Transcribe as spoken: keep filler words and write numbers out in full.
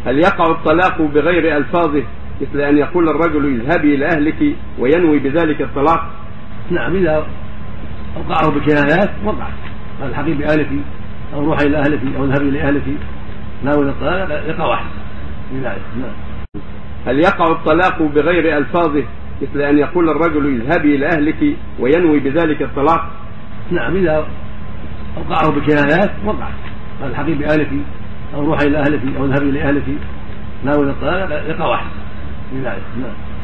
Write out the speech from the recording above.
هل يقع الطلاق بغير ألفاظه مثل أن يقول الرجل اذهبي إلى أهلك وينوي بذلك الطلاق؟ نعم، إذا أوقعه بكنايات وقع، قال الحقي بأهلك أو روحي إلى أهلك أو اذهبي إلى أهلك ناوي الطلاق يقع واحد بذلك. نعم. هل يقع الطلاق بغير ألفاظه مثل أن يقول الرجل اذهبي إلى أهلك وينوي بذلك الطلاق؟ نعم، إذا أوقعه بكنايات وقع، قال الحقي بأهلك أو روحي إلى أهلك أو اذهبي إلى أهلك ناوي الطلاق يقع واحد بذلك. نعم.